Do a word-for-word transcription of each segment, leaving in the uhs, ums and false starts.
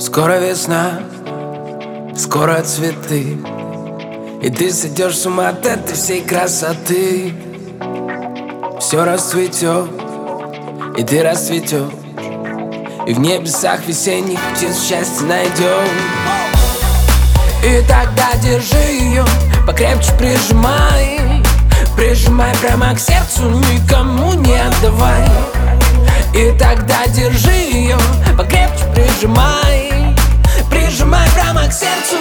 Скоро весна, скоро цветы, и ты сойдешь с ума от этой всей красоты. Все расцветет, и ты расцветешь, и в небесах весенних птиц счастье найдем. И тогда держи ее, покрепче прижимай, прижимай прямо к сердцу, никому не отдавай. И тогда держи ее, покрепче прижимай, прижимай прямо к сердцу.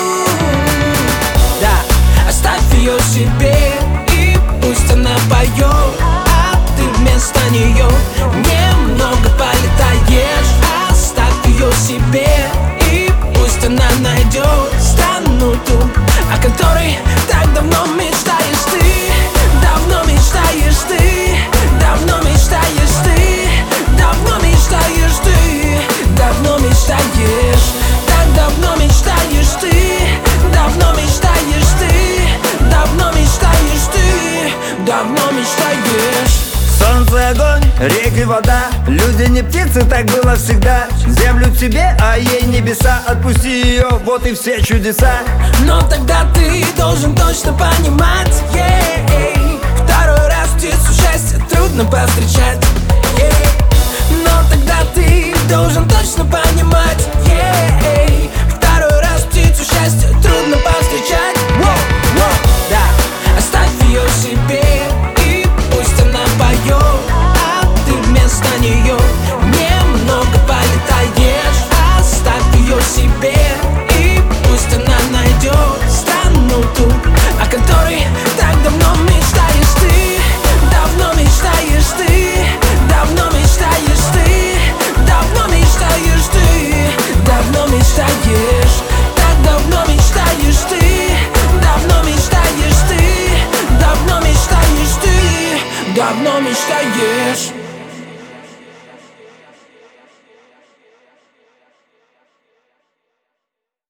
Да, оставь ее себе, и пусть она поет, а ты вместо нее немного полетаешь. Оставь ее себе, и пусть она найдет страну ту, о которой так давно мечтаешь ты. Давно мечтаешь ты, давно мечтаешь ты, давно мечтаешь ты, давно мечтаешь, так давно мечтаешь ты, давно мечтаешь ты, давно мечтаешь ты, давно мечтаешь. Солнце, огонь, реки, вода, люди не птицы, так было всегда. Землю тебе, а ей небеса, отпусти ее, вот и все чудеса. Но тогда ты должен точно понимать, yeah, второй раз птицу счастья трудно повстречать, yeah. Но тогда ты должен точно понимать, yeah, второй раз птицу счастья трудно повстречать, wow, wow. Да, оставь ее себе, и пусть она поет, а ты вместо нее немного полетаешь. Оставь ее себе, и пусть она найдет страну ту, о которой так давно мечтаешь ты. Давно мечтаешь ты, давно мечтаешь ты, давно мечтаешь ты, давно мечтаешь, так давно мечтаешь ты, давно мечтаешь ты, давно мечтаешь ты, давно мечтаешь.